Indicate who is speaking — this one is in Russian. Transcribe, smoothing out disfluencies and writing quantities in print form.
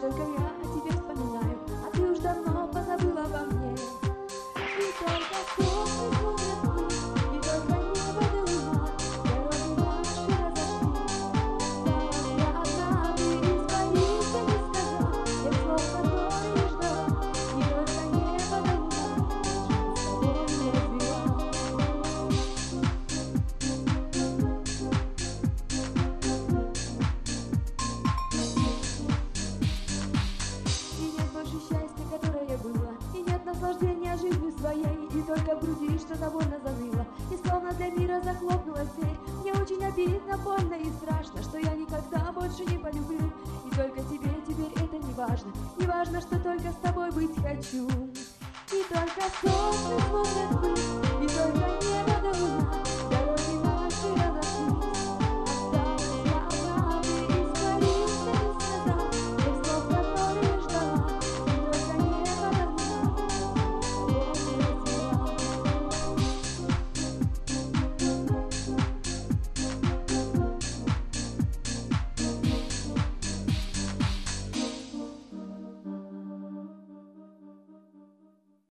Speaker 1: только я о тебе вспоминаю, а ты уж давно позабыла обо мне. И только солнце смотрят вниз, и только небо до луна, дороги наши разошлись. Осталась я одна, ты испарился, не сказал тех слов, которые ждала, и только небо до луна жизнь с тобой не развела. И нет больше счастья, которое было, и нет наслаждения жизнью своей, и только в груди что-то больно заныло, и словно для мира захлопнулась дверь. Мне очень обидно, больно и страшно, что я никогда больше не полюблю, и только тебе теперь это не важно, не важно, что только с тобой быть хочу. И только солнце смотрит ввысь, и только небо до луна,